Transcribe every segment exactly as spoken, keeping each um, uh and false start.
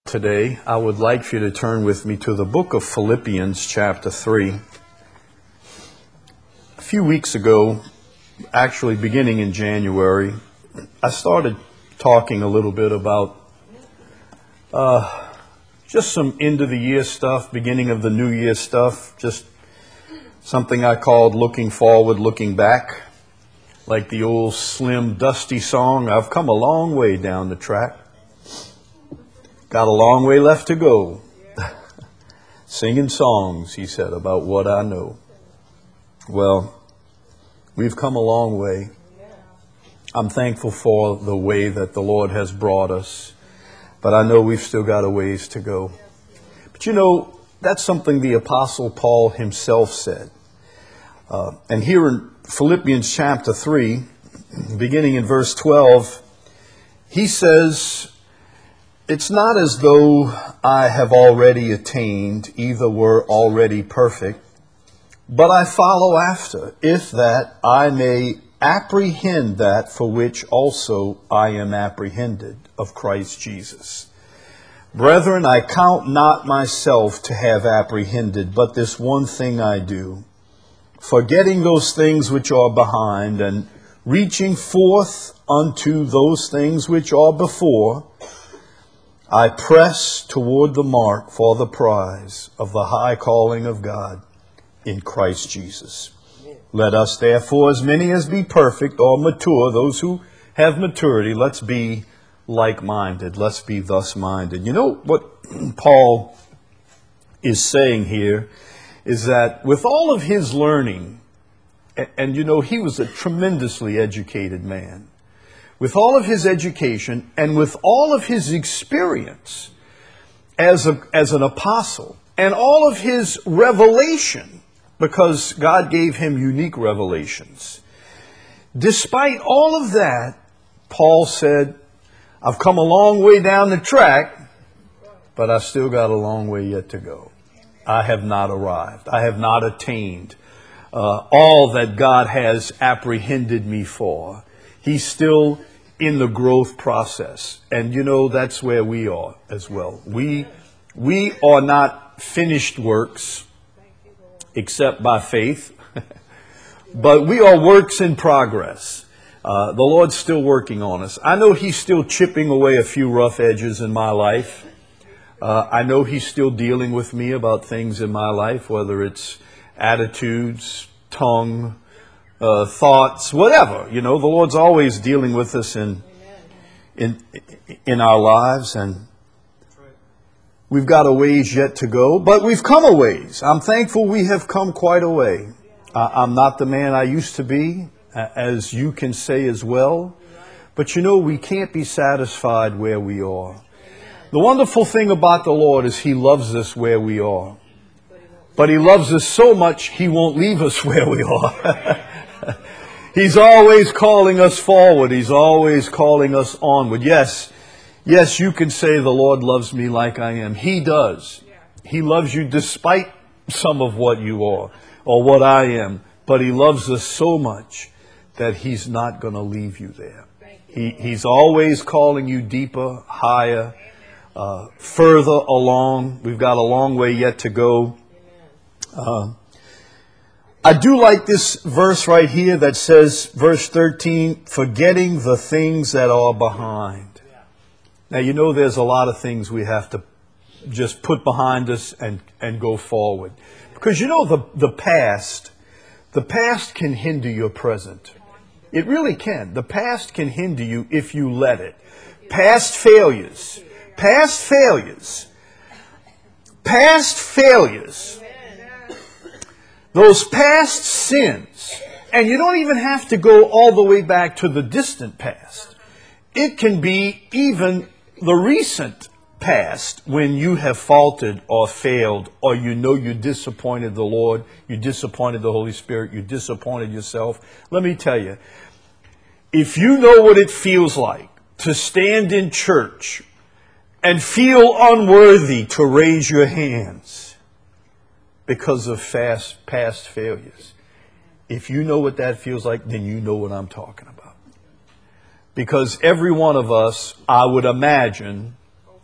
today, I would like for you to turn with me to the book of Philippians chapter three. A few weeks ago, actually beginning in January, I started talking a little bit about uh, just some end of the year stuff, beginning of the new year stuff, just something I called looking forward, looking back, like the old Slim Dusty song, I've come a long way down the track. Got a long way left to go. Singing songs, he said, about what I know. Well, we've come a long way. I'm thankful for the way that the Lord has brought us. But I know we've still got a ways to go. But you know, that's something the Apostle Paul himself said. Uh, and here in Philippians chapter three, beginning in verse twelve, he says, "It's not as though I have already attained, either were already perfect, but I follow after, if that I may apprehend that for which also I am apprehended of Christ Jesus. Brethren, I count not myself to have apprehended, but this one thing I do, forgetting those things which are behind, and reaching forth unto those things which are before, I press toward the mark for the prize of the high calling of God in Christ Jesus. Let us therefore, as many as be perfect or mature, those who have maturity, let's be like-minded. Let's be thus minded." You know what Paul is saying here is that with all of his learning, and, and you know, he was a tremendously educated man. With all of his education and with all of his experience as a, as an apostle and all of his revelation, because God gave him unique revelations. Despite all of that, Paul said, I've come a long way down the track, but I still got a long way yet to go. I have not arrived. I have not attained uh, all that God has apprehended me for. He's still in the growth process. And you know, that's where we are as well. We, we are not finished works, except by faith. But we are works in progress. Uh, the Lord's still working on us. I know He's still chipping away a few rough edges in my life. Uh, I know He's still dealing with me about things in my life, whether it's attitudes, tongue, uh, thoughts, whatever. You know, the Lord's always dealing with us in, in, in our lives, and we've got a ways yet to go, but we've come a ways. I'm thankful we have come quite a way. I'm not the man I used to be, as you can say as well. But you know, we can't be satisfied where we are. The wonderful thing about the Lord is He loves us where we are. But He loves us so much, He won't leave us where we are. He's always calling us forward. He's always calling us onward. Yes, Yes, you can say the Lord loves me like I am. He does. He loves you despite some of what you are or what I am. But He loves us so much that He's not going to leave you there. He, he's always calling you deeper, higher, uh, further along. We've got a long way yet to go. Uh, I do like this verse right here that says, verse thirteen, forgetting the things that are behind. Now, you know, there's a lot of things we have to just put behind us and, and go forward. Because, you know, the, the past, the past can hinder your present. It really can. The past can hinder you if you let it. Past failures, past failures, past failures, those past sins, and you don't even have to go all the way back to the distant past. It can be even the recent past when you have faltered or failed, or you know you disappointed the Lord, you disappointed the Holy Spirit, you disappointed yourself. Let me tell you, if you know what it feels like to stand in church and feel unworthy to raise your hands because of fast, past failures, if you know what that feels like, then you know what I'm talking about. Because every one of us, I would imagine,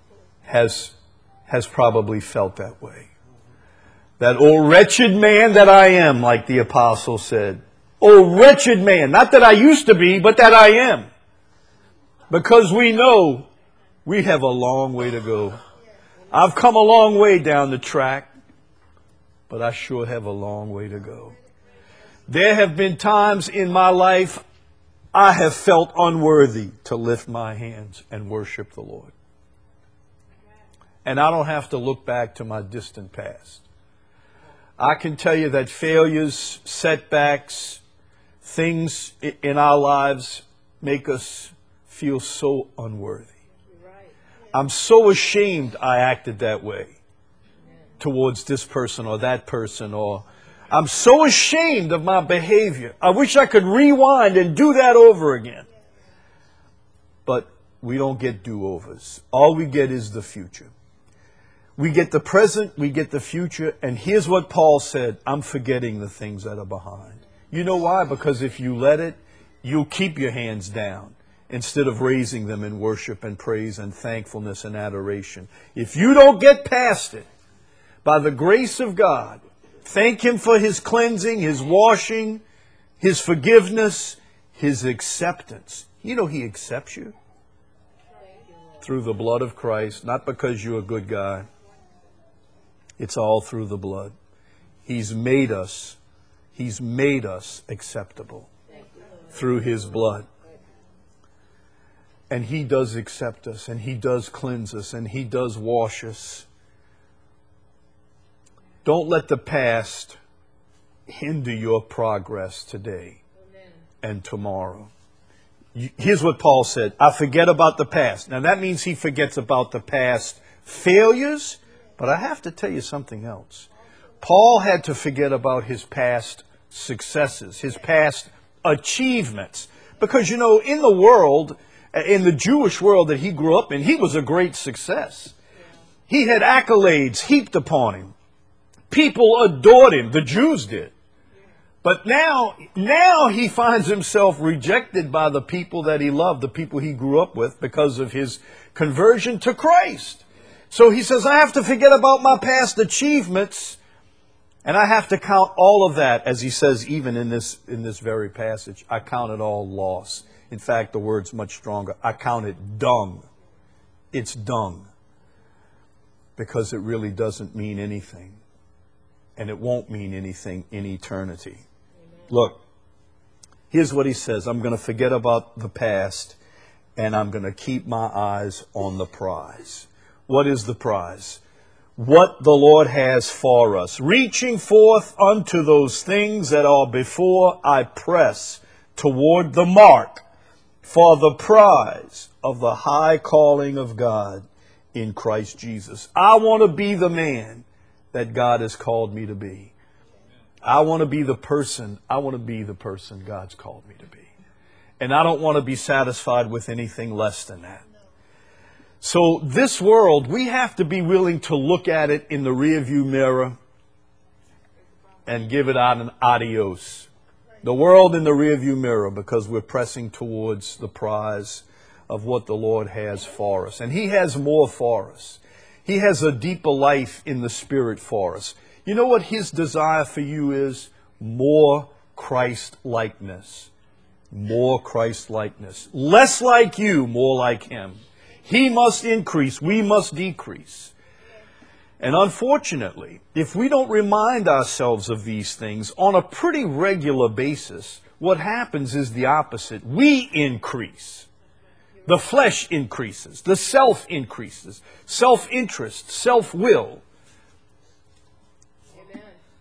has, has probably felt that way. That, oh, wretched man that I am, like the apostle said. Oh, wretched man. Not that I used to be, but that I am. Because we know we have a long way to go. I've come a long way down the track, but I sure have a long way to go. There have been times in my life I have felt unworthy to lift my hands and worship the Lord. And I don't have to look back to my distant past. I can tell you that failures, setbacks, things in our lives make us feel so unworthy. I'm so ashamed I acted that way towards this person or that person, or I'm so ashamed of my behavior. I wish I could rewind and do that over again. But we don't get do-overs. All we get is the future. We get the present, we get the future, and here's what Paul said, I'm forgetting the things that are behind. You know why? Because if you let it, you'll keep your hands down instead of raising them in worship and praise and thankfulness and adoration. If you don't get past it, by the grace of God, thank Him for His cleansing, His washing, His forgiveness, His acceptance. You know He accepts you through the blood of Christ, not because you're a good guy. It's all through the blood. He's made us, He's made us acceptable through His blood. And He does accept us, and He does cleanse us, and He does wash us. Don't let the past hinder your progress today and tomorrow. Here's what Paul said. I forget about the past. Now that means he forgets about the past failures, but I have to tell you something else. Paul had to forget about his past successes, his past achievements. Because, you know, in the world, in the Jewish world that he grew up in, he was a great success. He had accolades heaped upon him. People adored him. The Jews did. But now, now he finds himself rejected by the people that he loved, the people he grew up with, because of his conversion to Christ. So he says, I have to forget about my past achievements, and I have to count all of that, as he says, even in this, in this very passage. I count it all loss. In fact, the word's much stronger. I count it dung. It's dung. Because it really doesn't mean anything. And it won't mean anything in eternity. Amen. Look, here's what he says. I'm going to forget about the past, and I'm going to keep my eyes on the prize. What is the prize? What the Lord has for us. Reaching forth unto those things that are before, I press toward the mark for the prize of the high calling of God in Christ Jesus. I want to be the man that God has called me to be. I want to be the person, I want to be the person God's called me to be. And I don't want to be satisfied with anything less than that. So this world, we have to be willing to look at it in the rearview mirror and give it out an adios. The world in the rearview mirror, because we're pressing towards the prize of what the Lord has for us. And He has more for us. He has a deeper life in the Spirit for us. You know what His desire for you is? More Christ-likeness. More Christ-likeness. Less like you, more like Him. He must increase, we must decrease. And unfortunately, if we don't remind ourselves of these things on a pretty regular basis, what happens is the opposite. We increase. The flesh increases. The self increases. Self-interest, self-will. Amen.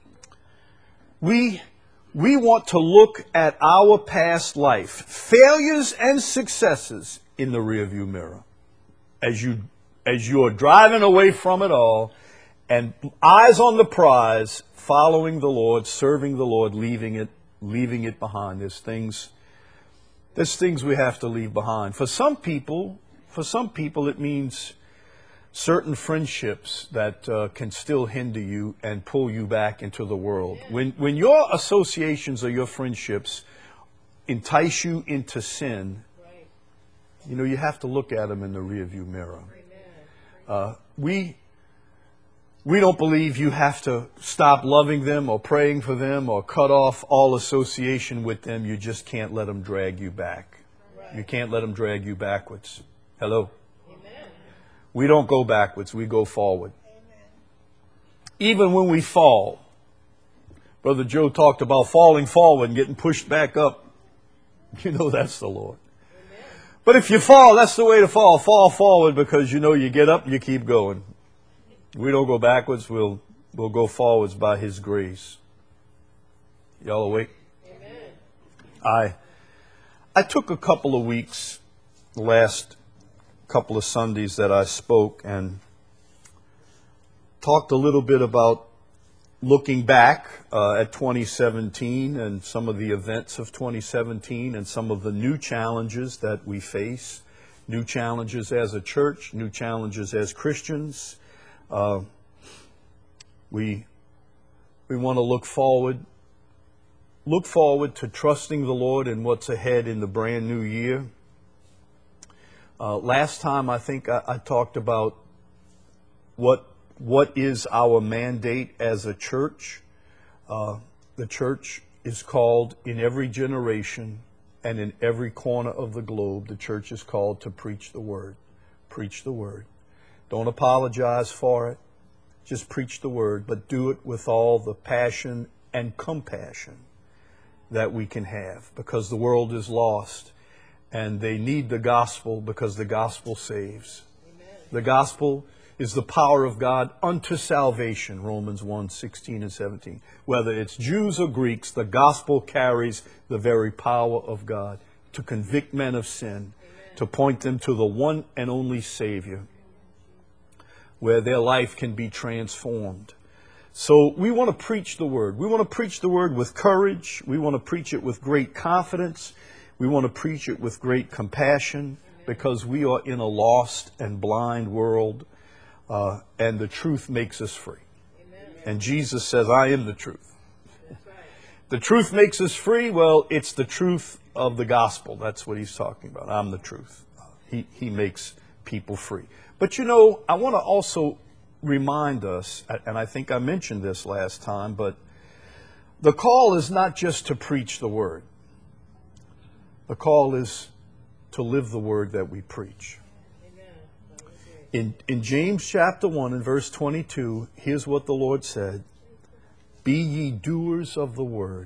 We, we want to look at our past life, failures and successes, in the rearview mirror. As you, as you're driving away from it all, and eyes on the prize, following the Lord, serving the Lord, leaving it, leaving it behind. There's things There's things we have to leave behind. For some people, for some people it means certain friendships that uh, can still hinder you and pull you back into the world. When, when your associations or your friendships entice you into sin, you know, you have to look at them in the rearview mirror. Uh, we we don't believe you have to stop loving them or praying for them or cut off all association with them. You just can't let them drag you back. Right. You can't let them drag you backwards. Hello? Amen. We don't go backwards. We go forward. Amen. Even when we fall, Brother Joe talked about falling forward and getting pushed back up. You know that's the Lord. Amen. But if you fall, that's the way to fall. Fall forward, because you know you get up and you keep going. We don't go backwards. We'll we'll go forwards by His grace. Y'all awake? Amen. I I took a couple of weeks, the last couple of Sundays that I spoke, and talked a little bit about looking back uh, at twenty seventeen and some of the events of twenty seventeen and some of the new challenges that we face, new challenges as a church, new challenges as Christians. Uh, we we want to look forward, look forward to trusting the Lord in what's ahead in the brand new year. Uh, last time I think I, I talked about what what is our mandate as a church. Uh, the church is called in every generation and in every corner of the globe. The church is called to preach the word. Preach the word. Don't apologize for it. Just preach the word, but do it with all the passion and compassion that we can have, because the world is lost and they need the gospel, because the gospel saves. Amen. The gospel is the power of God unto salvation, Romans one, sixteen and seventeen. Whether it's Jews or Greeks, the gospel carries the very power of God to convict men of sin, Amen. To point them to the one and only Savior, where their life can be transformed. So we want to preach the word. We want to preach the word with courage. We want to preach it with great confidence. We want to preach it with great compassion, because we are in a lost and blind world, uh, and the truth makes us free. Amen. And Jesus says, I am the truth. That's right. The truth makes us free. Well, it's the truth of the gospel. That's what he's talking about. I'm the truth. He, he makes people free. But you know, I want to also remind us, and I think I mentioned this last time, but the call is not just to preach the word. The call is to live the word that we preach. In, in James chapter one and verse twenty-two, here's what the Lord said. Be ye doers of the word,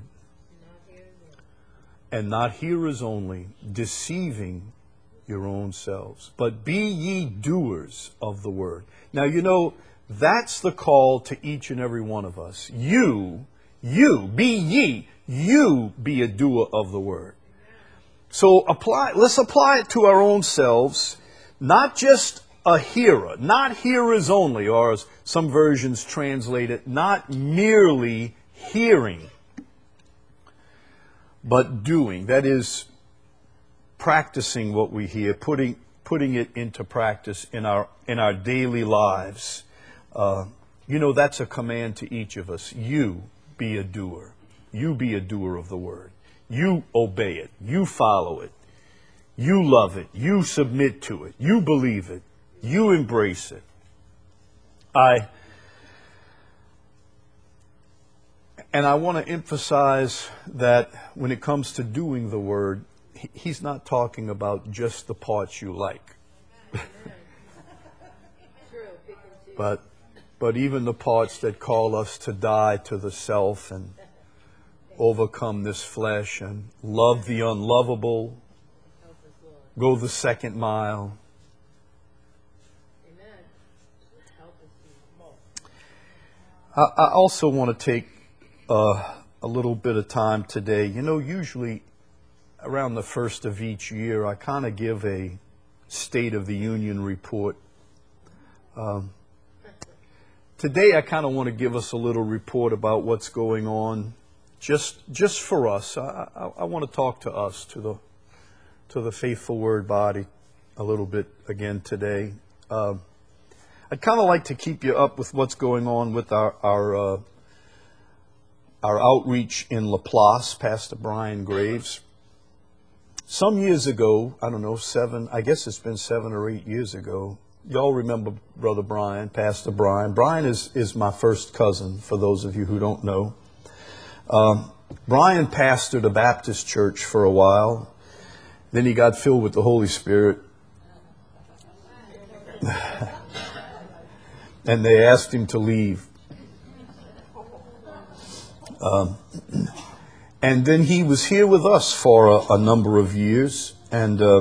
and not hearers only, deceiving your own selves. But be ye doers of the word. Now, you know, that's the call to each and every one of us. You, you, be ye, you be a doer of the word. So apply, let's apply it to our own selves, not just a hearer, not hearers only, or as some versions translate it, not merely hearing, but doing. That is, practicing what we hear, putting putting it into practice in our in our daily lives. Uh, you know, that's a command to each of us. You be a doer. You be a doer of the word. You obey it. You follow it. You love it. You submit to it. You believe it. You embrace it. I and I want to emphasize that when it comes to doing the word, he's not talking about just the parts you like. but but even the parts that call us to die to the self and overcome this flesh and love the unlovable, go the second mile. I, I also want to take uh, a little bit of time today. You know, usually around the first of each year, I kind of give a State of the Union report. Um, today, I kind of want to give us a little report about what's going on, just just for us. I, I, I want to talk to us, to the to the faithful Word body, a little bit again today. Uh, I'd kind of like to keep you up with what's going on with our our uh, our outreach in Laplace, Pastor Brian Graves. Some years ago, I don't know, seven, I guess it's been seven or eight years ago, y'all remember Brother Brian, Pastor Brian. Brian is, is my first cousin, for those of you who don't know. Um, Brian pastored a Baptist church for a while. Then he got filled with the Holy Spirit. And they asked him to leave. Um, and then he was here with us for a, a number of years. And uh,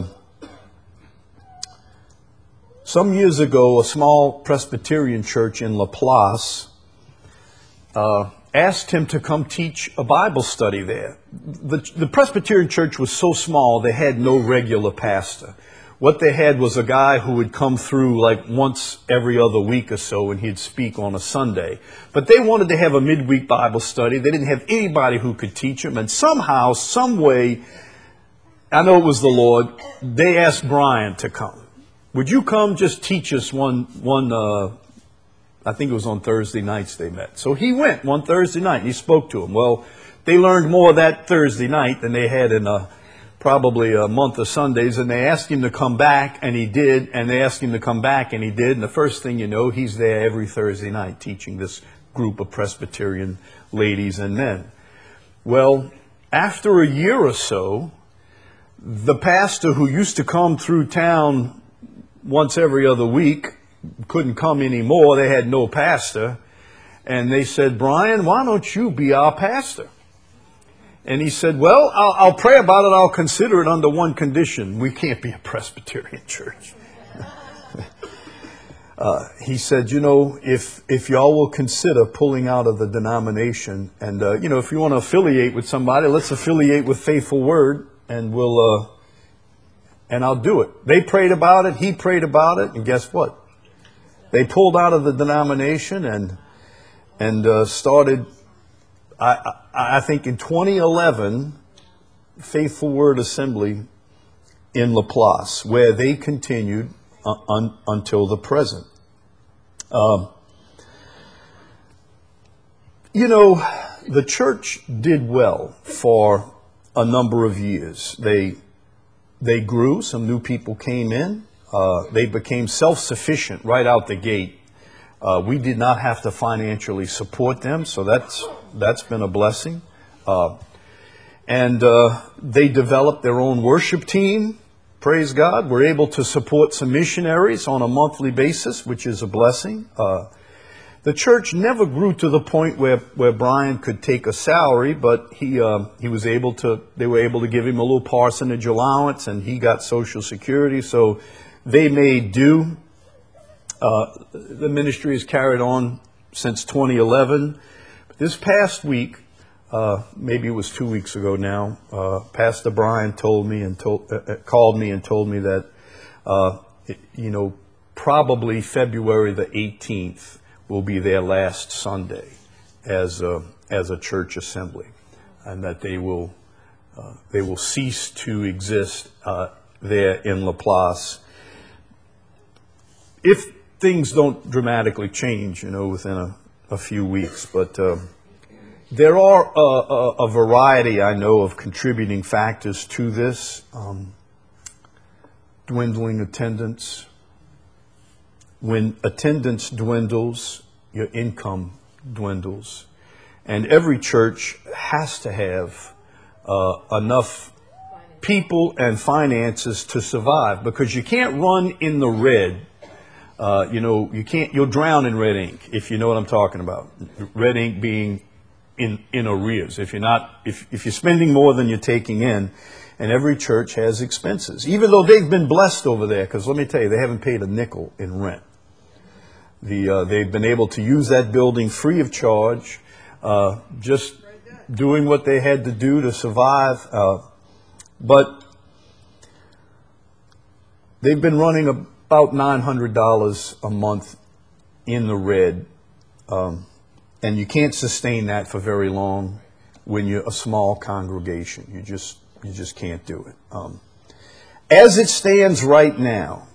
some years ago, a small Presbyterian church in Laplace uh, asked him to come teach a Bible study there. The, the Presbyterian church was so small, they had no regular pastor. What they had was a guy who would come through like once every other week or so, and he'd speak on a Sunday. But they wanted to have a midweek Bible study. They didn't have anybody who could teach them. And somehow, some way, I know it was the Lord, they asked Brian to come. Would you come just teach us one, one uh, I think it was on Thursday nights they met. So he went one Thursday night and he spoke to them. Well, they learned more that Thursday night than they had in a probably a month of Sundays, and they asked him to come back, and he did, and they asked him to come back, and he did, and the first thing you know, he's there every Thursday night teaching this group of Presbyterian ladies and men. Well, after a year or so, the pastor who used to come through town once every other week couldn't come anymore. They had no pastor, and they said, Brian, why don't you be our pastor? And he said, well, I'll, I'll pray about it. I'll consider it under one condition. We can't be a Presbyterian church. uh, he said, you know, if if y'all will consider pulling out of the denomination, and, uh, you know, if you want to affiliate with somebody, let's affiliate with Faithful Word, and we'll, uh, and I'll do it. They prayed about it. He prayed about it. And guess what? They pulled out of the denomination and, and uh, started... I, I think in twenty eleven, Faithful Word Assembly in Laplace, where they continued un, un, until the present. Um, you know, the church did well for a number of years. They they grew. Some new people came in. Uh, they became self-sufficient right out the gate. Uh, we did not have to financially support them, so that's that's been a blessing. Uh, and uh, they developed their own worship team. Praise God. We're able to support some missionaries on a monthly basis, which is a blessing. Uh, the church never grew to the point where, where Brian could take a salary, but he uh, he was able to. They were able to give him a little parsonage allowance, and he got Social Security, so they made do. Uh, the ministry has carried on since twenty eleven. This past week, uh, maybe it was two weeks ago now, uh, Pastor Brian told me and told, uh, called me and told me that, uh, it, you know, probably February the eighteenth will be their last Sunday as a, as a church assembly, and that they will uh, they will cease to exist uh, there in Laplace. If things don't dramatically change, you know, within a, a few weeks. But uh, there are a, a, a variety, I know, of contributing factors to this. Um, dwindling attendance. When attendance dwindles, your income dwindles. And every church has to have uh, enough people and finances to survive, because you can't run in the red. Uh, you know, you can't, you'll drown in red ink, if you know what I'm talking about. Red ink being in, in arrears. If you're not, if, if you're spending more than you're taking in, and every church has expenses, even though they've been blessed over there, because let me tell you, they haven't paid a nickel in rent. The, uh, they've been able to use that building free of charge, uh, just doing what they had to do to survive. Uh, but they've been running a about nine hundred dollars a month in the red, um, and you can't sustain that for very long when you're a small congregation. You just you just can't do it. Um, as it stands right now,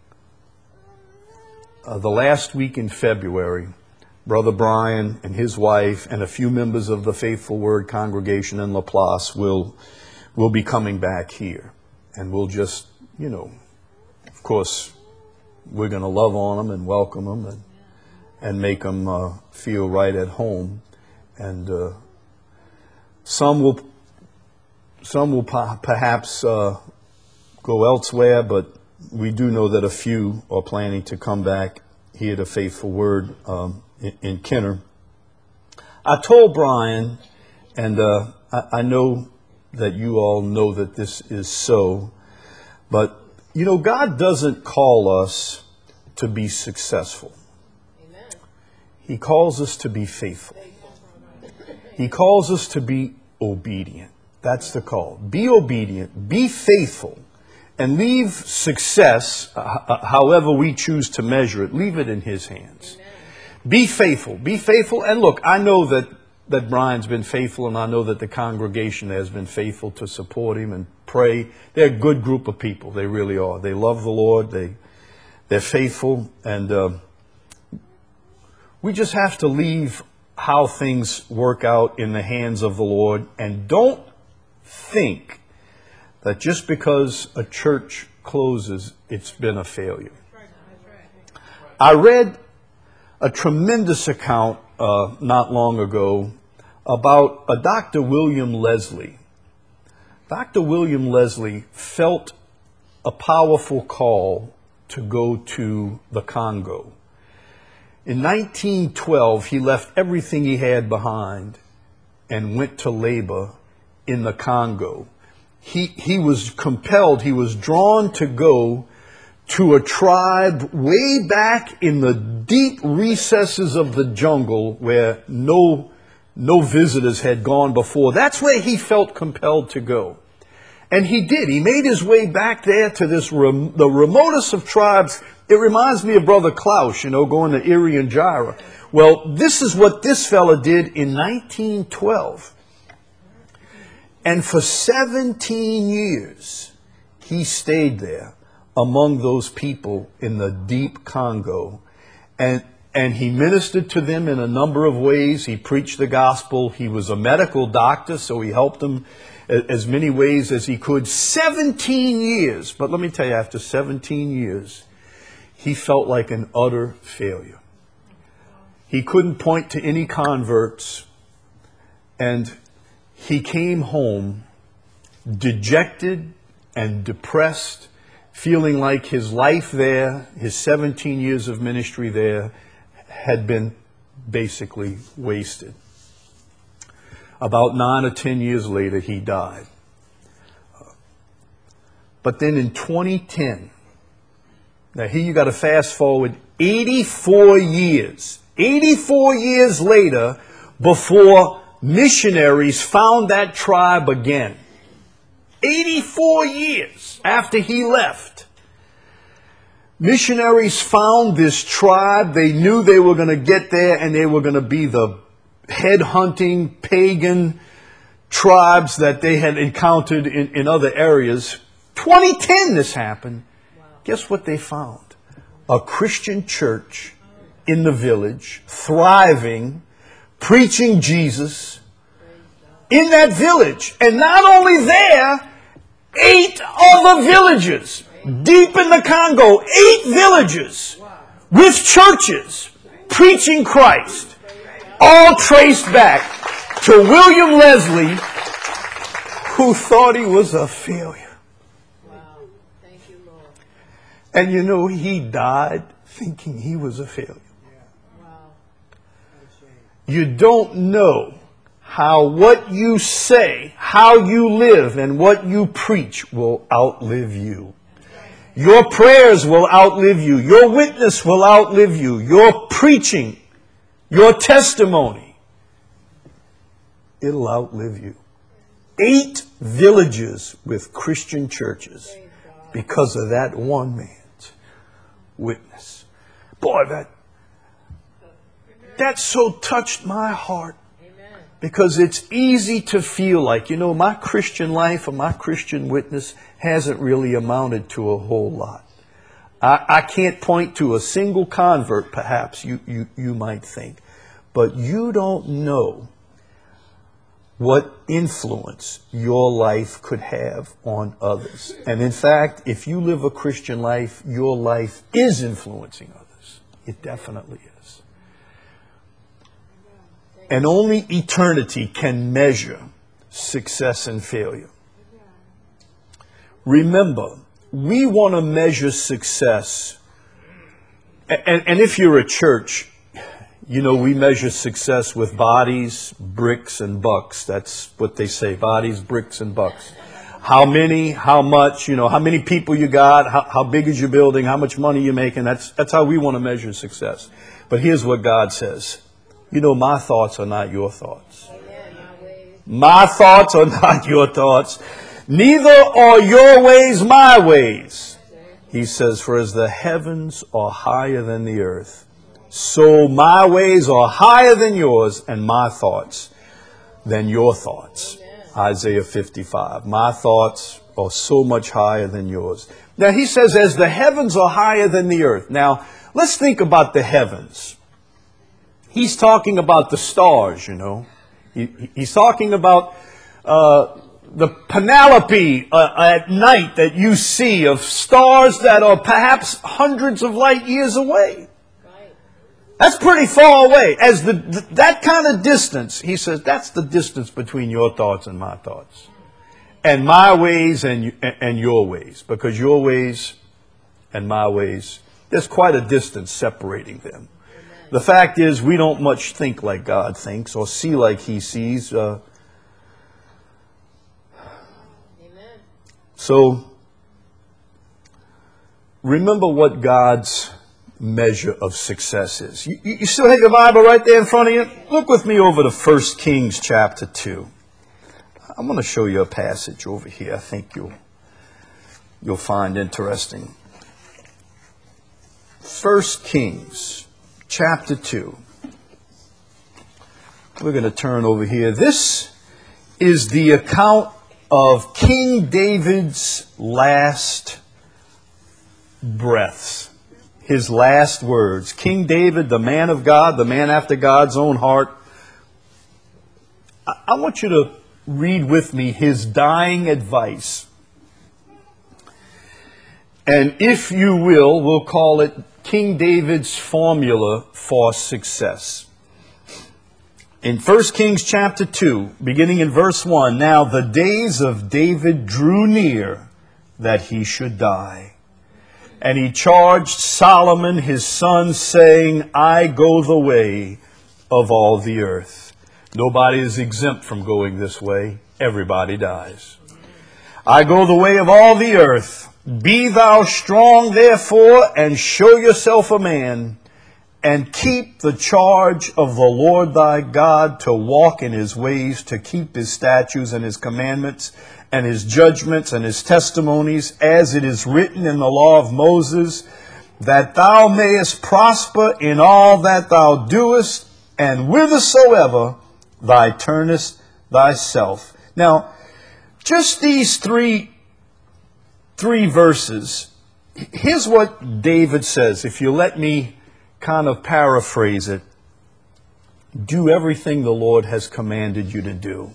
uh, the last week in February, Brother Brian and his wife and a few members of the Faithful Word congregation in Laplace will will be coming back here, and we'll just, you know, of course, we're going to love on them and welcome them and, and make them uh, feel right at home. And uh, some will, some will p- perhaps uh, go elsewhere, but we do know that a few are planning to come back here to Faithful Word um, in, in Kenner. I told Brian, and uh, I, I know that you all know that this is so, but you know, God doesn't call us to be successful. Amen. He calls us to be faithful. He calls us to be obedient. That's the call. Be obedient, be faithful, and leave success, uh, however we choose to measure it, leave it in His hands. Amen. Be faithful. Be faithful. And look, I know that, that Brian's been faithful, and I know that the congregation has been faithful to support him and pray. They're a good group of people. They really are. They love the Lord. They, they're faithful. And uh, we just have to leave how things work out in the hands of the Lord. And don't think that just because a church closes, it's been a failure. I read a tremendous account uh, not long ago about a Doctor William Leslie. Doctor William Leslie felt a powerful call to go to the Congo. In nineteen twelve, he left everything he had behind and went to labor in the Congo. He, he was compelled, he was drawn to go to a tribe way back in the deep recesses of the jungle where no, no visitors had gone before. That's where he felt compelled to go. And he did. He made his way back there to this rem- the remotest of tribes. It reminds me of Brother Klaus, you know, going to Irian Jaya. Well, this is what this fella did in nineteen twelve. And for seventeen years, he stayed there among those people in the deep Congo. And, and he ministered to them in a number of ways. He preached the gospel. He was a medical doctor, so he helped them as many ways as he could. seventeen years. But let me tell you, after seventeen years, he felt like an utter failure. He couldn't point to any converts. And he came home dejected and depressed, feeling like his life there, his seventeen years of ministry there, had been basically wasted. About nine or ten years later, he died. But then in twenty ten, now here you got to fast forward eighty-four years, eighty-four years later, before missionaries found that tribe again. eighty-four years after he left, missionaries found this tribe. They knew they were going to get there and they were going to be the head-hunting pagan tribes that they had encountered in, in other areas. twenty ten this happened. Wow. Guess what they found? A Christian church in the village, thriving, preaching Jesus in that village. And not only there, eight other villages deep in the Congo, eight villages with churches preaching Christ, all traced back to William Leslie, who thought he was a failure. Wow. Thank you, Lord. And you know, he died thinking he was a failure. Yeah. Wow. You don't know how what you say, how you live, and what you preach will outlive you. Your prayers will outlive you. Your witness will outlive you. Your preaching, your testimony, it'll outlive you. Eight villages with Christian churches because of that one man's witness. Boy, that, that so touched my heart. Because it's easy to feel like, you know, my Christian life or my Christian witness hasn't really amounted to a whole lot. I, I can't point to a single convert, perhaps, you, you, you might think. But you don't know what influence your life could have on others. And in fact, if you live a Christian life, your life is influencing others. It definitely is. And only eternity can measure success and failure. Remember, we want to measure success. And, and if you're a church, you know, we measure success with bodies, bricks, and bucks. That's what they say, bodies, bricks, and bucks. How many, how much, you know, how many people you got, how, how big is your building, how much money you're making. That's, that's how we want to measure success. But here's what God says. You know, my thoughts are not your thoughts. My thoughts are not your thoughts. Neither are your ways my ways. He says, for as the heavens are higher than the earth, so my ways are higher than yours, and my thoughts than your thoughts. Isaiah fifty-five. My thoughts are so much higher than yours. Now he says, as the heavens are higher than the earth. Now, let's think about the heavens. He's talking about the stars, you know. He, he's talking about uh, the Penelope uh, at night that you see of stars that are perhaps hundreds of light years away. That's pretty far away. As the, th- that kind of distance, he says, that's the distance between your thoughts and my thoughts. And my ways and, and your ways. Because your ways and my ways, there's quite a distance separating them. The fact is, we don't much think like God thinks or see like he sees. Uh, Amen. So, remember what God's measure of success is. You, you still have your Bible right there in front of you? Look with me over to First Kings chapter two. I'm going to show you a passage over here I think you'll, you'll find interesting. First Kings chapter two. We're going to turn over here. This is the account of King David's last breaths. His last words. King David, the man of God, the man after God's own heart. I, I want you to read with me his dying advice. And if you will, we'll call it King David's formula for success. In First Kings chapter two, beginning in verse one, now the days of David drew near that he should die. And he charged Solomon his son, saying, I go the way of all the earth. Nobody is exempt from going this way. Everybody dies. I go the way of all the earth. Be thou strong, therefore, and show yourself a man, and keep the charge of the Lord thy God, to walk in his ways, to keep his statutes and his commandments, and his judgments and his testimonies, as it is written in the law of Moses, that thou mayest prosper in all that thou doest, and whithersoever thou turnest thyself. Now, just these three, three verses, here's what David says. If you let me kind of paraphrase it, do everything the Lord has commanded you to do.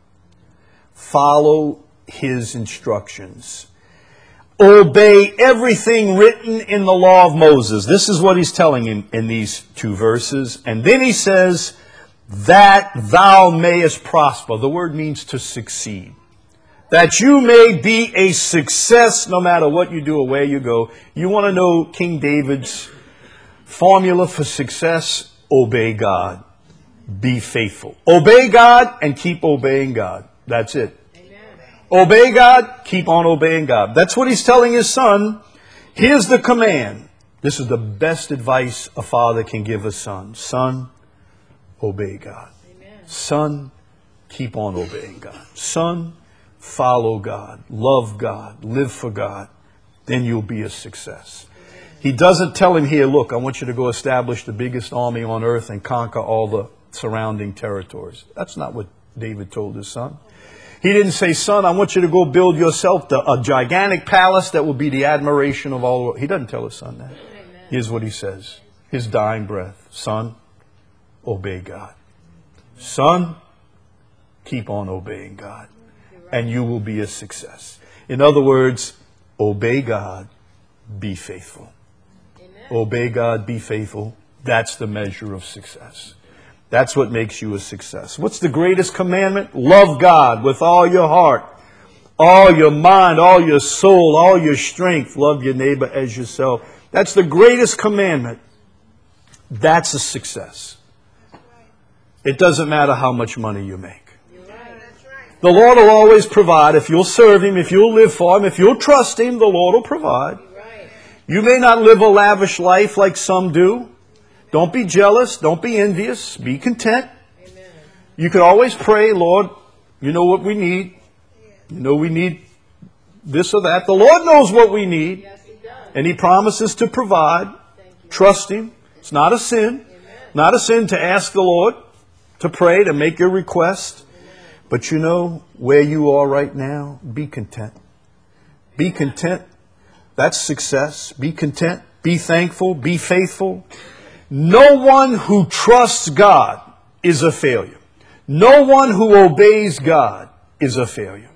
Follow his instructions. Obey everything written in the law of Moses. This is what he's telling him in these two verses. And then he says, that thou mayest prosper. The word means to succeed. That you may be a success no matter what you do or where you go. You want to know King David's formula for success? Obey God. Be faithful. Obey God and keep obeying God. That's it. Obey God, keep on obeying God. That's what he's telling his son. Here's the command. This is the best advice a father can give a son. Son, obey God. Amen. Son, keep on obeying God. Son, follow God. Love God. Live for God. Then you'll be a success. He doesn't tell him here, look, I want you to go establish the biggest army on earth and conquer all the surrounding territories. That's not what David told his son. He didn't say, son, I want you to go build yourself the, a gigantic palace that will be the admiration of all. He doesn't tell his son that. Amen. Here's what he says. His dying breath. Son, obey God. Son, keep on obeying God. And you will be a success. In other words, obey God, be faithful. Amen. Obey God, be faithful. That's the measure of success. That's what makes you a success. What's the greatest commandment? Love God with all your heart, all your mind, all your soul, all your strength. Love your neighbor as yourself. That's the greatest commandment. That's a success. It doesn't matter how much money you make. The Lord will always provide. If you'll serve Him, if you'll live for Him, if you'll trust Him, the Lord will provide. You may not live a lavish life like some do. Don't be jealous. Don't be envious. Be content. Amen. You can always pray, Lord, you know what we need. You know we need this or that. The Lord knows what we need. Yes, He does. And He promises to provide. Trust Him. It's not a sin. Amen. Not a sin to ask the Lord, to pray, to make your request. But you know, where you are right now, be content. Be content. That's success. Be content. Be thankful. Be faithful. No one who trusts God is a failure. No one who obeys God is a failure.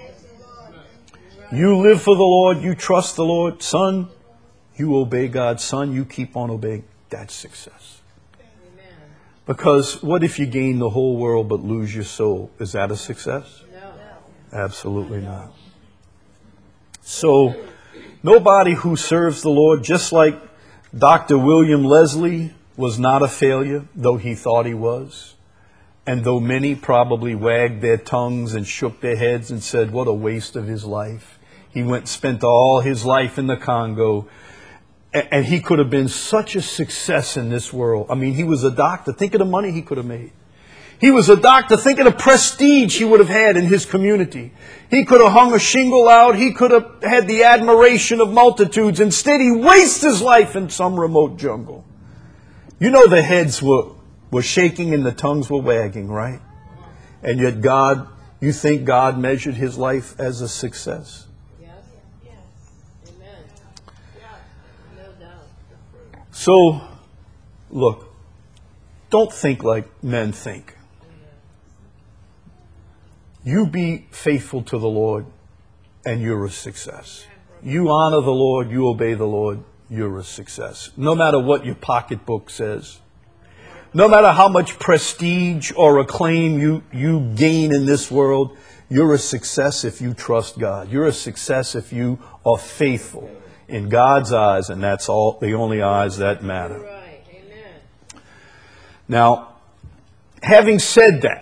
You live for the Lord. You trust the Lord. Son, you obey God. Son, you keep on obeying. That's success. Because what if you gain the whole world but lose your soul? Is that a success? No. Absolutely not. So, nobody who serves the Lord, just like Doctor William Leslie was not a failure, though he thought he was. And though many probably wagged their tongues and shook their heads and said, what a waste of his life. He went and spent all his life in the Congo. And he could have been such a success in this world. I mean, he was a doctor. Think of the money he could have made. He was a doctor. Think of the prestige he would have had in his community. He could have hung a shingle out. He could have had the admiration of multitudes. Instead, he wastes his life in some remote jungle. You know the heads were, were shaking and the tongues were wagging, right? And yet God, you think God measured his life as a success? So, look, don't think like men think. You be faithful to the Lord, and you're a success. You honor the Lord, you obey the Lord, you're a success. No matter what your pocketbook says. No matter how much prestige or acclaim you, you gain in this world, you're a success if you trust God. You're a success if you are faithful in God's eyes, and that's all the only eyes that matter. Right. Amen. Now, having said that,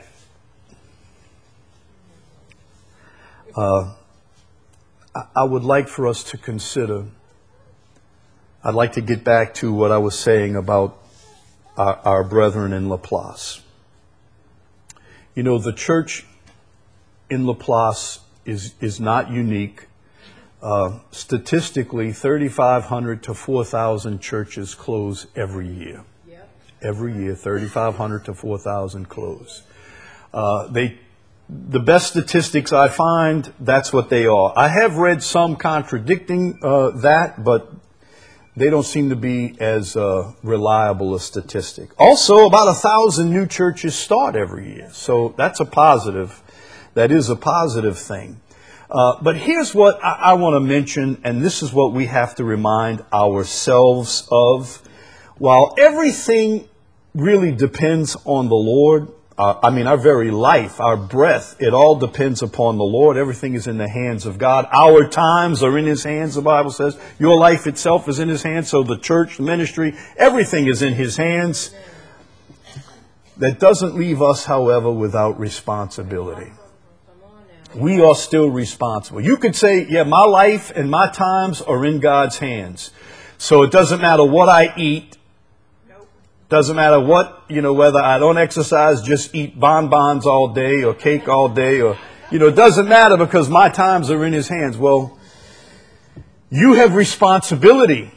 uh, I, I would like for us to consider, I'd like to get back to what I was saying about our, our brethren in Laplace. You know, the church in Laplace is, is not unique. Uh, statistically, thirty-five hundred to four thousand churches close every year. Yep. Every year, thirty-five hundred to four thousand close. Uh, they, the best statistics I find, that's what they are. I have read some contradicting uh, that, but they don't seem to be as uh, reliable a statistic. Also, about a thousand new churches start every year, so that's a positive. That is a positive thing. Uh, but here's what I, I want to mention, and this is what we have to remind ourselves of. While everything really depends on the Lord, uh, I mean, our very life, our breath, it all depends upon the Lord. Everything is in the hands of God. Our times are in His hands, the Bible says. Your life itself is in His hands, so the church, the ministry, everything is in His hands. That doesn't leave us, however, without responsibility. We are still responsible. You could say, yeah, my life and my times are in God's hands. So it doesn't matter what I eat. Doesn't matter what, you know, whether I don't exercise, just eat bonbons all day or cake all day or, you know, it doesn't matter because my times are in His hands. Well, you have responsibility.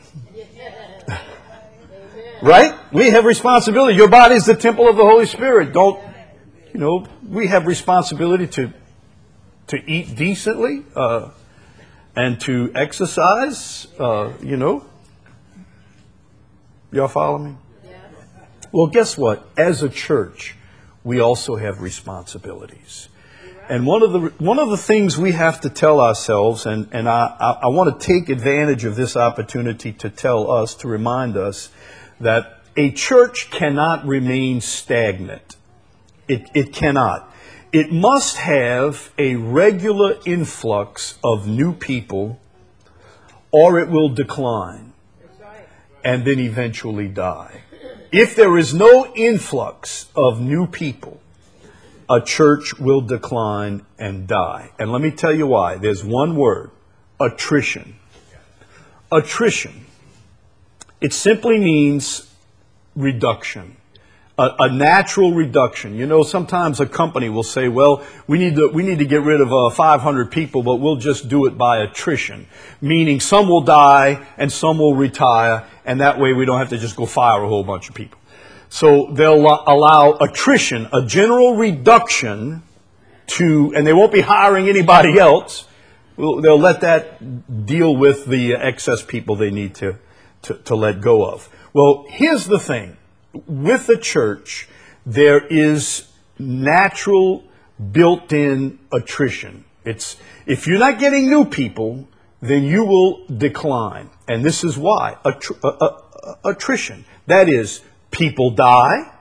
Right? We have responsibility. Your body is the temple of the Holy Spirit. Don't, you know, we have responsibility to to eat decently, uh, and to exercise, uh, you know. Y'all follow me? Well, guess what? As a church, we also have responsibilities. And one of the one of the things we have to tell ourselves, and, and I, I, I want to take advantage of this opportunity to tell us, to remind us, that a church cannot remain stagnant. It, it cannot. It must have a regular influx of new people, or it will decline and then eventually die. If there is no influx of new people, a church will decline and die. And let me tell you why. There's one word: attrition. Attrition. It simply means reduction. A, a natural reduction. You know, sometimes a company will say, well, we need to, we need to get rid of uh, five hundred people, but we'll just do it by attrition. Meaning some will die and some will retire, and that way we don't have to just go fire a whole bunch of people. So they'll allow attrition, a general reduction to, and they won't be hiring anybody else. They'll let that deal with the excess people they need to, to, to let go of. Well, here's the thing. With the church, there is natural built-in attrition. It's, if you're not getting new people, then you will decline. And this is why. Attr- uh, uh, attrition. That is, people die,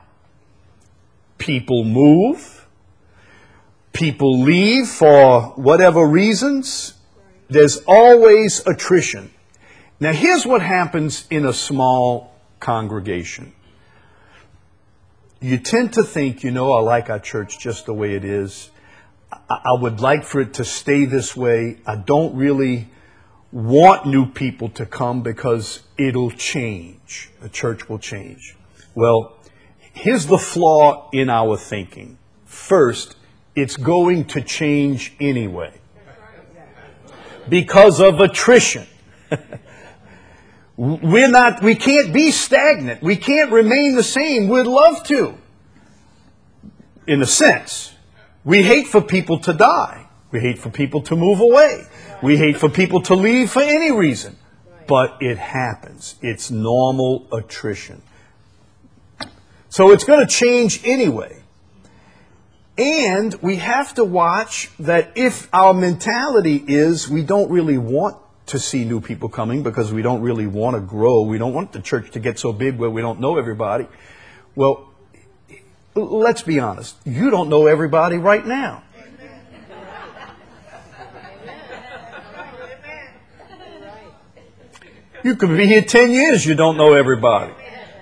people move, people leave for whatever reasons. There's always attrition. Now, here's what happens in a small congregation. You tend to think, you know, I like our church just the way it is. I, I would like for it to stay this way. I don't really want new people to come because it'll change. The church will change. Well, here's the flaw in our thinking. First, it's going to change anyway because of attrition. We're not, we can't be stagnant. We can't remain the same. We'd love to, in a sense. We hate for people to die. We hate for people to move away. We hate for people to leave for any reason. But it happens. It's normal attrition. So it's going to change anyway. And we have to watch that if our mentality is we don't really want to see new people coming because we don't really want to grow. We don't want the church to get so big where we don't know everybody. Well, let's be honest. You don't know everybody right now. You could be here ten years, you don't know everybody.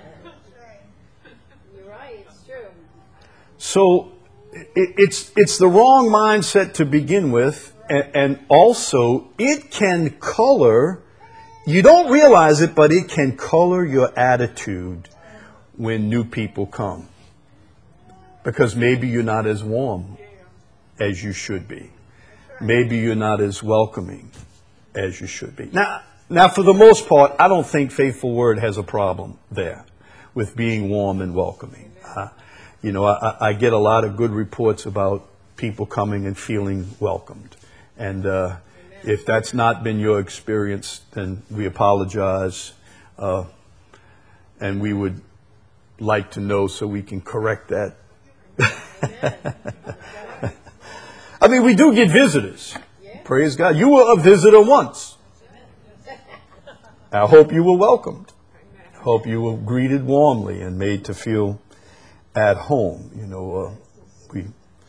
You're right, it's true. So it's, it's the wrong mindset to begin with. And also, it can color, you don't realize it, but it can color your attitude when new people come. Because maybe you're not as warm as you should be. Maybe you're not as welcoming as you should be. Now, now for the most part, I don't think Faithful Word has a problem there with being warm and welcoming. Uh, you know, I, I get a lot of good reports about people coming and feeling welcomed. And uh, if that's not been your experience, then we apologize. Uh, and we would like to know so we can correct that. I mean, we do get visitors. Praise God. You were a visitor once. I hope you were welcomed. I hope you were greeted warmly and made to feel at home. You know, uh, we...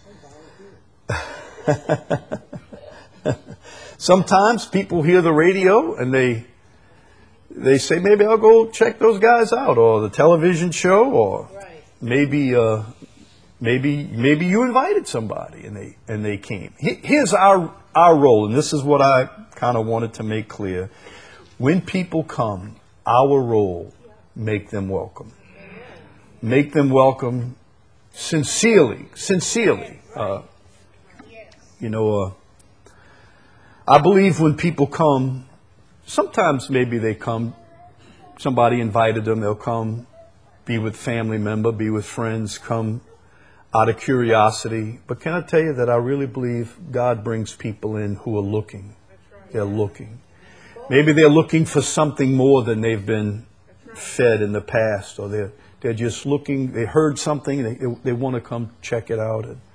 Sometimes people hear the radio and they they say, maybe I'll go check those guys out, or the television show, or right. maybe uh, maybe maybe you invited somebody and they and they came. Here's our our role, and this is what I kind of wanted to make clear. When people come, our role, make them welcome. Make them welcome sincerely, sincerely. Uh, you know. Uh, I believe when people come, sometimes maybe they come, somebody invited them, they'll come, be with family member, be with friends, come out of curiosity. But can I tell you that I really believe God brings people in who are looking. They're looking. Maybe they're looking for something more than they've been fed in the past, or they're They're just looking, they heard something, they, they want to come check it out. And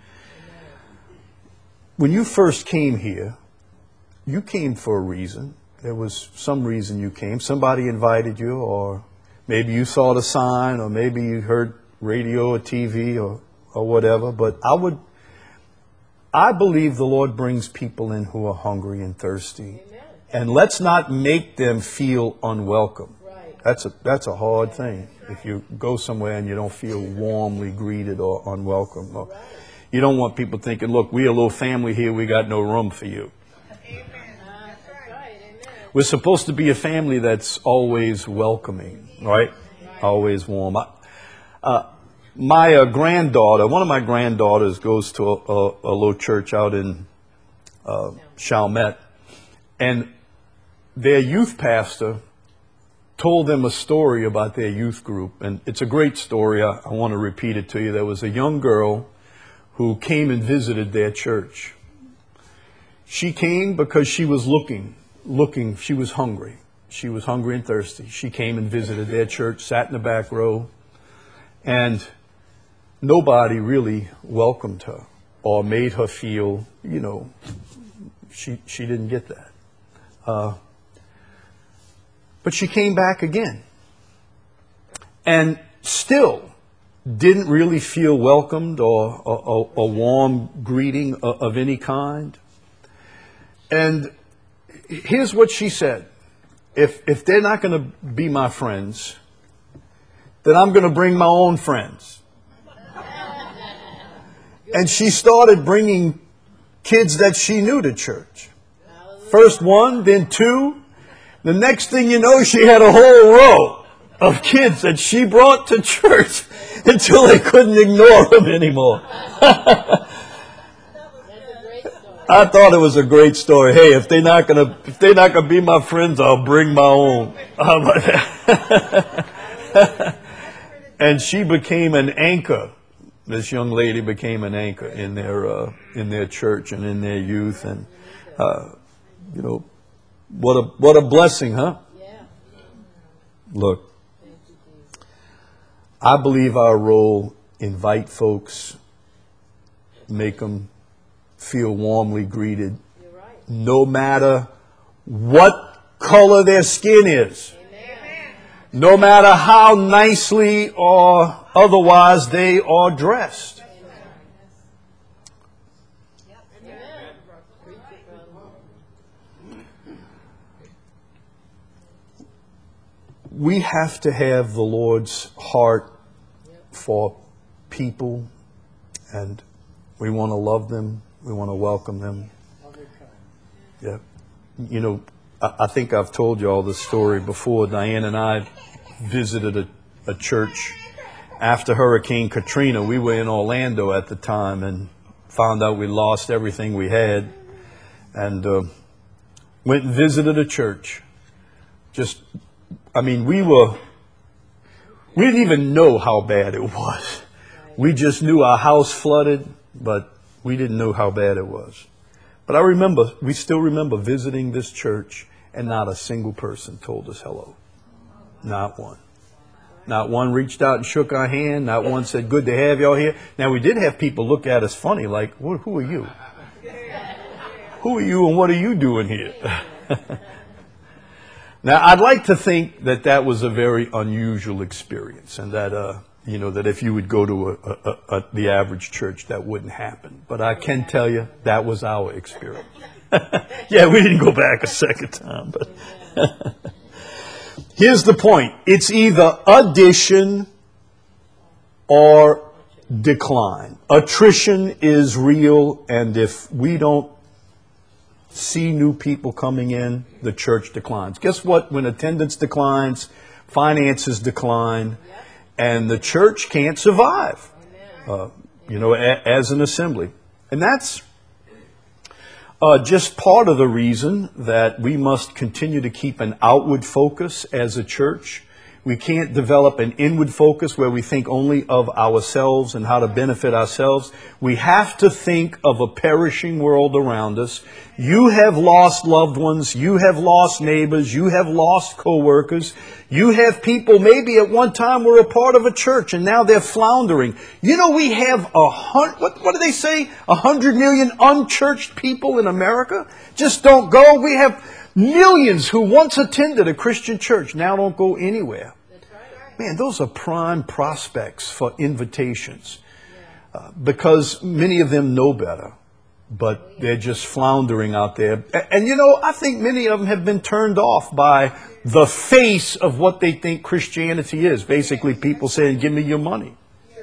when you first came here, you came for a reason. There was some reason you came. Somebody invited you, or maybe you saw the sign, or maybe you heard radio or T V or, or whatever. But I would, I believe the Lord brings people in who are hungry and thirsty. Amen. And let's not make them feel unwelcome. Right. That's a, that's a hard thing. If you go somewhere and you don't feel warmly greeted or unwelcome. Or, you don't want people thinking, look, we're a little family here, we got no room for you. Amen. That's right. Amen. We're supposed to be a family that's always welcoming, right? Right. Always warm. I, uh, my uh, granddaughter, one of my granddaughters goes to a, a, a little church out in uh, Chalmette, and their youth pastor told them a story about their youth group. And it's a great story. I, I want to repeat it to you. There was a young girl who came and visited their church. She came because she was looking, looking, she was hungry. She was hungry and thirsty. She came and visited their church, sat in the back row, and nobody really welcomed her or made her feel, you know, she, she didn't get that. Uh, but she came back again and still didn't really feel welcomed or a, a, a warm greeting of, of any kind. And here's what she said. If, if they're not going to be my friends, then I'm going to bring my own friends. And she started bringing kids that she knew to church. First one, then two. The next thing you know, she had a whole row of kids that she brought to church until they couldn't ignore them anymore. I thought it was a great story. Hey, if they're not gonna, if they're not gonna be my friends, I'll bring my own. How about that? And she became an anchor. This young lady became an anchor in their uh, in their church and in their youth, and uh, you know, what a what a blessing, huh? Look, I believe our role: invite folks, make them feel warmly greeted, no matter what color their skin is. No matter how nicely or otherwise they are dressed. We have to have the Lord's heart for people, and we want to love them. We want to welcome them. Yeah. You know, I, I think I've told you all this story before. Diane and I visited a, a church after Hurricane Katrina. We were in Orlando at the time and found out we lost everything we had, and uh, went and visited a church. Just, I mean, we were, we didn't even know how bad it was. We just knew our house flooded, but we didn't know how bad it was. But I remember, we still remember visiting this church, and not a single person told us hello. Not one. Not one reached out and shook our hand. Not one said, good to have y'all here. Now, we did have people look at us funny, like, who are you? Who are you and what are you doing here? Now, I'd like to think that that was a very unusual experience, and that, uh, you know, that if you would go to a, a, a, the average church, that wouldn't happen. But I can tell you, that was our experience. Yeah, we didn't go back a second time, but... Here's the point. It's either addition or decline. Attrition is real, and if we don't see new people coming in, the church declines. Guess what? When attendance declines, finances decline, and the church can't survive, uh, you know, a, as an assembly. And that's Uh, just part of the reason that we must continue to keep an outward focus as a church. We can't develop an inward focus where we think only of ourselves and how to benefit ourselves. We have to think of a perishing world around us. You have lost loved ones. You have lost neighbors. You have lost co-workers. You have people maybe at one time were a part of a church and now they're floundering. You know, we have a hundred, what, what do they say? A hundred million unchurched people in America. Just don't go. We have millions who once attended a Christian church now don't go anywhere. Man, those are prime prospects for invitations uh, because many of them know better, but they're just floundering out there. And, and you know, I think many of them have been turned off by the face of what they think Christianity is. Basically, people saying, give me your money.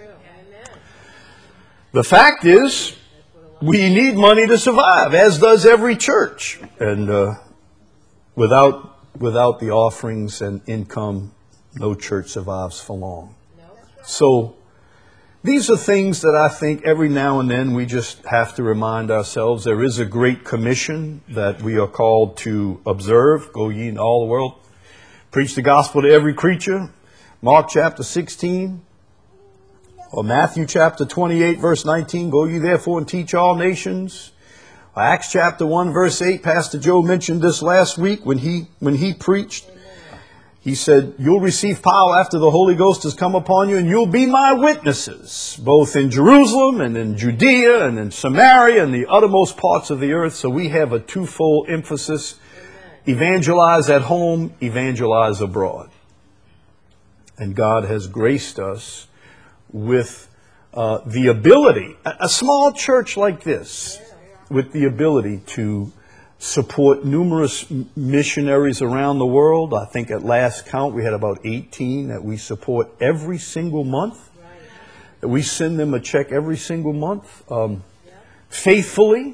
The fact is, we need money to survive, as does every church. And uh, without without the offerings and income, no church survives for long. So these are things that I think every now and then we just have to remind ourselves. There is a great commission that we are called to observe. Go ye in all the world. Preach the gospel to every creature. Mark chapter sixteen. Or Matthew chapter twenty-eight, verse nineteen. Go ye therefore and teach all nations. Acts chapter one, verse eight. Pastor Joe mentioned this last week when he when he preached. He said, you'll receive power after the Holy Ghost has come upon you, and you'll be my witnesses, both in Jerusalem and in Judea and in Samaria and the uttermost parts of the earth. So we have a twofold emphasis. Evangelize at home, evangelize abroad. And God has graced us with uh, the ability, a, a small church like this, with the ability to support numerous missionaries around the world. I think at last count we had about eighteen that we support every single month. That we send them a check every single month, um, faithfully.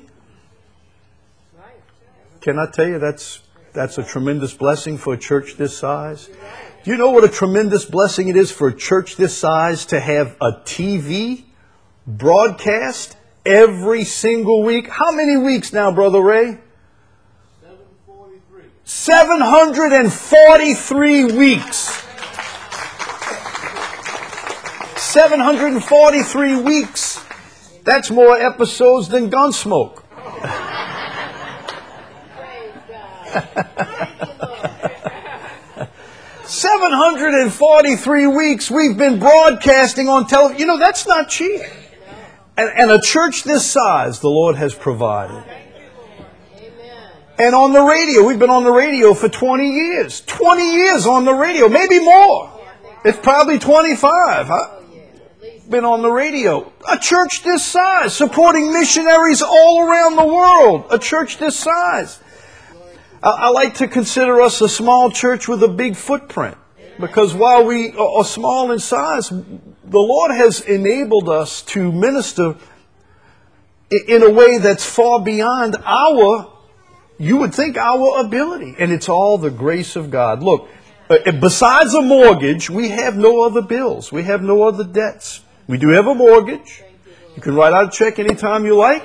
Can I tell you that's that's a tremendous blessing for a church this size? Do you know what a tremendous blessing it is for a church this size to have a T V broadcast every single week? How many weeks now, Brother Ray? seven hundred forty-three weeks. seven hundred forty-three weeks. That's more episodes than Gunsmoke. seven hundred forty-three weeks we've been broadcasting on television. You know, that's not cheap. And, and a church this size, the Lord has provided. And on the radio, we've been on the radio for twenty years. twenty years on the radio, maybe more. It's probably twenty-five, huh? Been on the radio. A church this size, supporting missionaries all around the world. A church this size. I, I like to consider us a small church with a big footprint. Because while we are small in size, the Lord has enabled us to minister in a way that's far beyond our, you would think, our ability. And it's all the grace of God. Look, besides a mortgage, we have no other bills. We have no other debts. We do have a mortgage. You can write out a check anytime you like.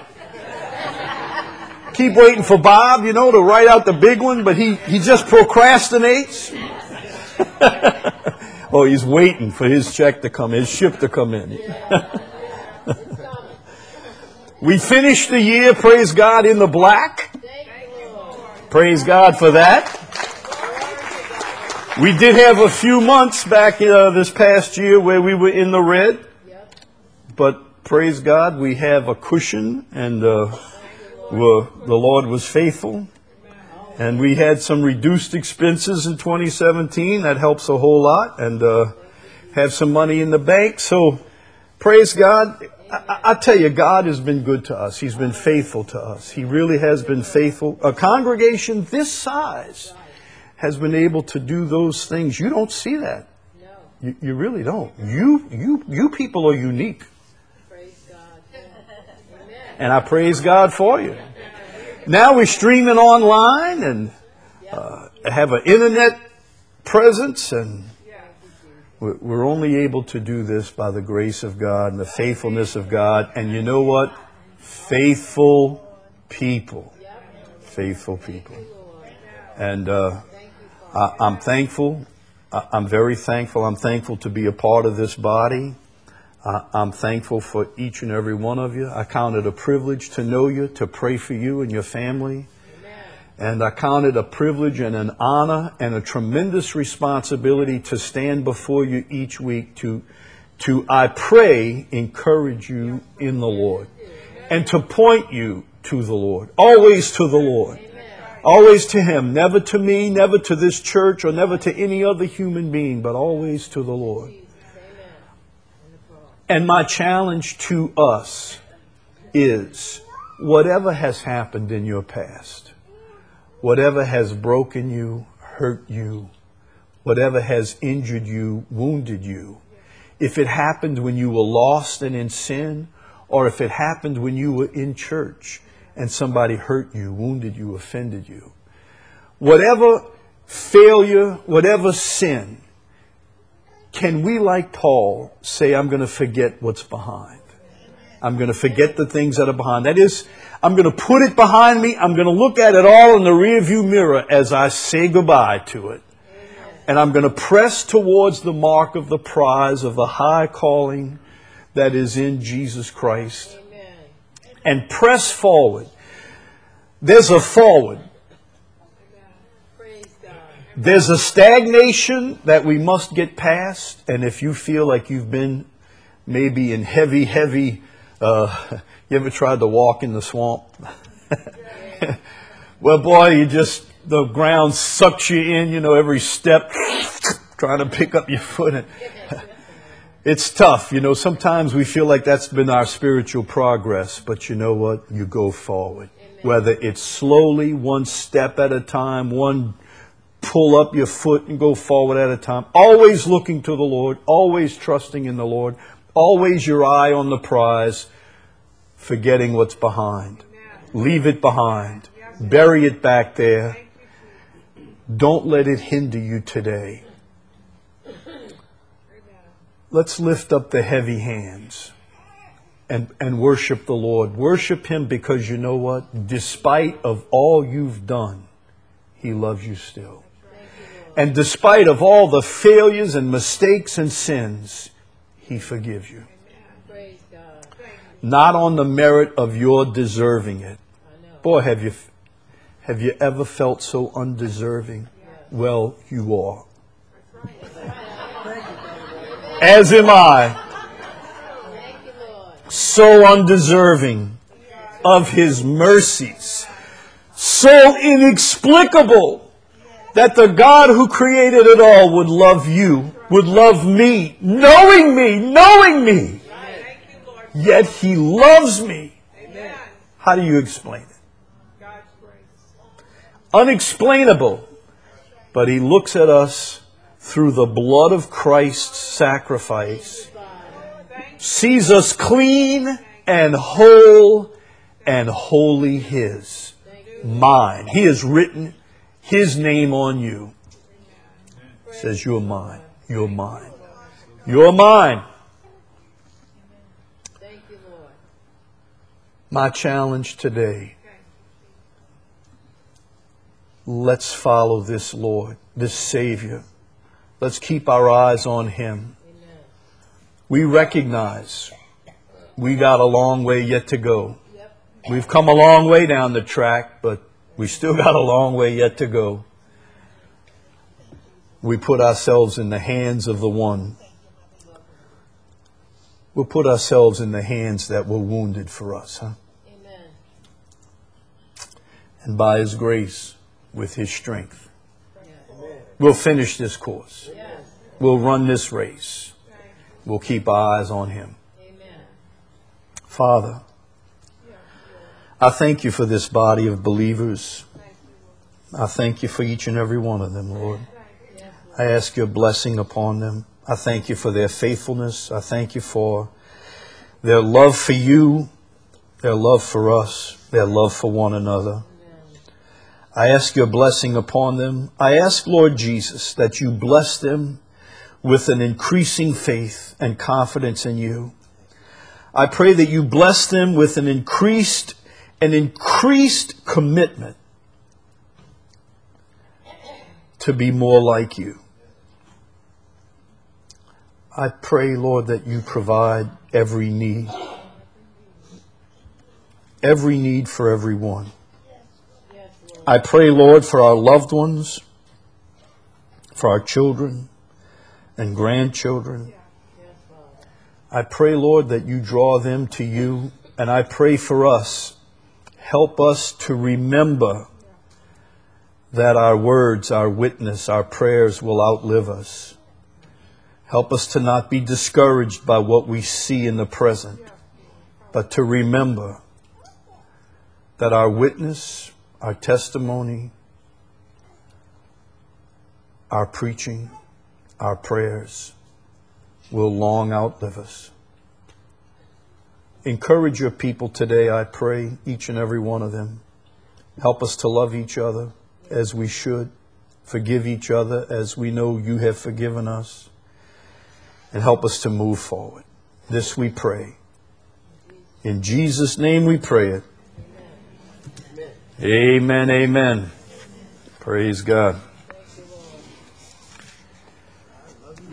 Keep waiting for Bob, you know, to write out the big one, but he, he just procrastinates. Oh, he's waiting for his check to come, his ship to come in. We finished the year, praise God, in the black. Praise God for that. We did have a few months back uh, this past year where we were in the red. But praise God, we have a cushion, and uh, we're, the Lord was faithful. And we had some reduced expenses in twenty seventeen. That helps a whole lot. And uh, have some money in the bank. So praise God. I, I tell you, God has been good to us. He's been faithful to us. He really has been faithful. A congregation this size has been able to do those things. You don't see that. You, you really don't. You, you, you people are unique. And I praise God for you. Now we're streaming online and uh, have an internet presence, and we're, we're only able to do this by the grace of God and the faithfulness of God. And you know what? Faithful people. Faithful people. And uh, I, I'm thankful I- I'm very thankful. I'm thankful to be a part of this body. Uh, I'm thankful for each and every one of you. I count it a privilege to know you, to pray for you and your family. Amen. And I count it a privilege and an honor and a tremendous responsibility to stand before you each week to, to I pray, encourage you in the Lord. And to point you to the Lord. Always to the Lord. Always to Him. Never to me, never to this church, or never to any other human being, but always to the Lord. And my challenge to us is, whatever has happened in your past, whatever has broken you, hurt you, whatever has injured you, wounded you, if it happened when you were lost and in sin, or if it happened when you were in church and somebody hurt you, wounded you, offended you, whatever failure, whatever sin, can we, like Paul, say, I'm going to forget what's behind? I'm going to forget the things that are behind. That is, I'm going to put it behind me. I'm going to look at it all in the rearview mirror as I say goodbye to it. And I'm going to press towards the mark of the prize of the high calling that is in Jesus Christ. And press forward. There's a forward. There's a stagnation that we must get past. And if you feel like you've been maybe in heavy, heavy, uh, you ever tried to walk in the swamp? Well, boy, you just, the ground sucks you in, you know, every step, trying to pick up your foot. It's tough. You know, sometimes we feel like that's been our spiritual progress. But you know what? You go forward. Whether it's slowly, one step at a time, one pull up your foot and go forward at a time. Always looking to the Lord. Always trusting in the Lord. Always your eye on the prize. Forgetting what's behind. Leave it behind. Bury it back there. Don't let it hinder you today. Let's lift up the heavy hands and, and worship the Lord. Worship Him because you know what? Despite of all you've done, He loves you still. And despite of all the failures and mistakes and sins, He forgives you. Not on the merit of your deserving it. Boy, have you, have you ever felt so undeserving? Well, you are. As am I. So undeserving of His mercies. So inexplicable that the God who created it all would love you, would love me, knowing me, knowing me. Yet He loves me. How do you explain it? Unexplainable. But He looks at us through the blood of Christ's sacrifice, sees us clean and whole and wholly His. Mine. He has written His name on you. Says, you're mine. You're mine. You're mine. My challenge today, let's follow this Lord, this Savior. Let's keep our eyes on Him. We recognize we got a long way yet to go. We've come a long way down the track, but we still got a long way yet to go. We put ourselves in the hands of the one. We'll put ourselves in the hands that were wounded for us, huh? Amen. And by His grace, with His strength, we'll finish this course. We'll run this race. We'll keep our eyes on Him. Father, I thank You for this body of believers. I thank You for each and every one of them, Lord. I ask Your blessing upon them. I thank You for their faithfulness. I thank You for their love for You, their love for us, their love for one another. I ask Your blessing upon them. I ask, Lord Jesus, that You bless them with an increasing faith and confidence in You. I pray that You bless them with an increased, an increased commitment to be more like You. I pray, Lord, that you provide every need. Every need for everyone. I pray, Lord, for our loved ones, for our children and grandchildren. I pray, Lord, that you draw them to you. And I pray for us. Help us to remember that our words, our witness, our prayers will outlive us. Help us to not be discouraged by what we see in the present, but to remember that our witness, our testimony, our preaching, our prayers will long outlive us. Encourage your people today, I pray, each and every one of them. Help us to love each other as we should. Forgive each other as we know you have forgiven us. And help us to move forward. This we pray. In Jesus' name we pray it. Amen, amen. Praise God.